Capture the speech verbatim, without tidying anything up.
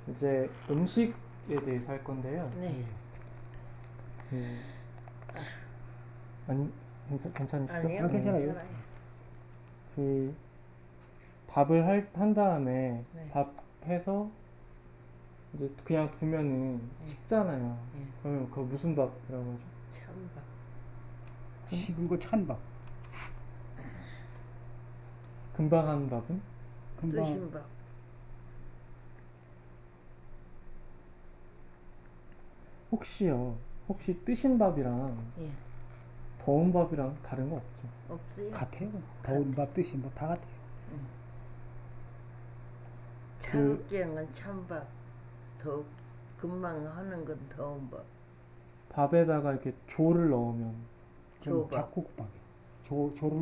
이제 음식에 대해서 할 건데요. 네. 그, 아니 괜찮, 괜찮으시죠? 아니요, 아, 괜찮아요. 괜찮아요. 그 밥을 할, 한 다음에 네. 밥 해서 이제 그냥 두면은 네. 식잖아요. 네. 그러면 그거 무슨 밥이라고 하죠? 찬밥. 식은 거 찬밥. 금방 한 밥은? 금방 뜨신 밥. 혹시요, 혹시 뜨신 밥이랑 예. 더운 밥이랑 다른 거 없죠? 없어요. 같아요. 더운 밥 드신 밥 다 같아요. 차갑게는 찬밥. 더 금방 하는 건 더운 밥. 밥에다가 이렇게 조를 넣으면 조밥. 잡곡밥. 조 조를